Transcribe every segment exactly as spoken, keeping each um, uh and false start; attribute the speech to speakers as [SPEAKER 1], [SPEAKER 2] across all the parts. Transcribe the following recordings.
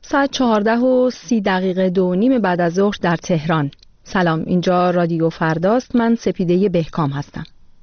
[SPEAKER 1] ساعت چهارده و سی دقیقه دو نیم بعد از ظهر در تهران. سلام، اینجا رادیو فرداست. من سپیده بهکام هستم.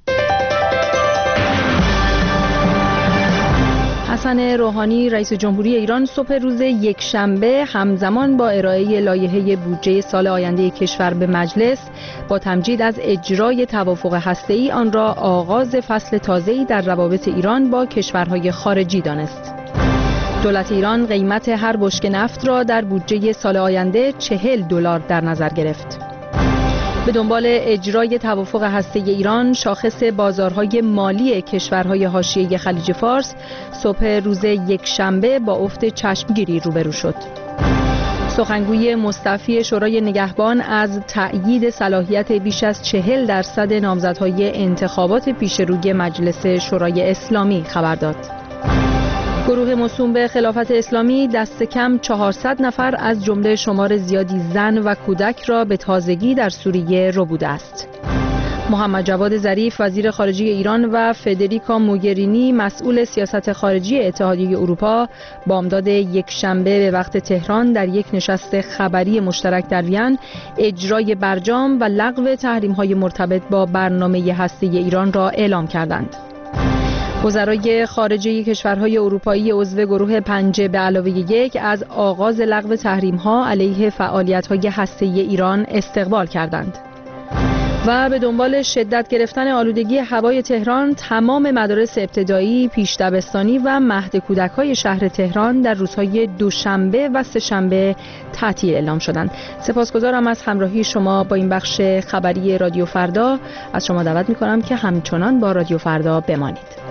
[SPEAKER 1] حسن روحانی رئیس جمهوری ایران صبح روز یکشنبه همزمان با ارائه لایحه بودجه سال آینده کشور به مجلس با تمجید از اجرای توافق هسته‌ای آن را آغاز فصل تازه‌ای در روابط ایران با کشورهای خارجی دانست. دولت ایران قیمت هر بشکه نفت را در بودجه سال آینده چهل دلار در نظر گرفت. به دنبال اجرای توافق هسته‌ای ایران، شاخص بازارهای مالی کشورهای حاشیه خلیج فارس صبح روز یکشنبه با افت چشمگیری روبرو شد. سخنگوی مستعفی شورای نگهبان از تأیید صلاحیت بیش از چهل درصد نامزدهای انتخابات پیشروی مجلس شورای اسلامی خبر داد. گروه موسوم به خلافت اسلامی دست کم چهارصد نفر از جمله شمار زیادی زن و کودک را به تازگی در سوریه ربوده است. محمد جواد ظریف وزیر خارجه ایران و فدریکا موگرینی مسئول سیاست خارجی اتحادیه اروپا بامداد یکشنبه به وقت تهران در یک نشست خبری مشترک در وین اجرای برجام و لغو تحریم‌های مرتبط با برنامه هسته‌ای ایران را اعلام کردند. وزرای خارجه کشورهای اروپایی عضو گروه پنج به علاوه یک از آغاز لغو تحریم‌ها علیه فعالیت‌های هسته‌ای ایران استقبال کردند. و به دنبال شدت گرفتن آلودگی هوای تهران، تمام مدارس ابتدایی، پیش دبستانی و مهد کودک‌های شهر تهران در روزهای دوشنبه و سه‌شنبه تعطیل اعلام شدند. سپاسگزارم از همراهی شما با این بخش خبری رادیو فردا. از شما دعوت می‌کنم که همچنان با رادیو فردا بمانید.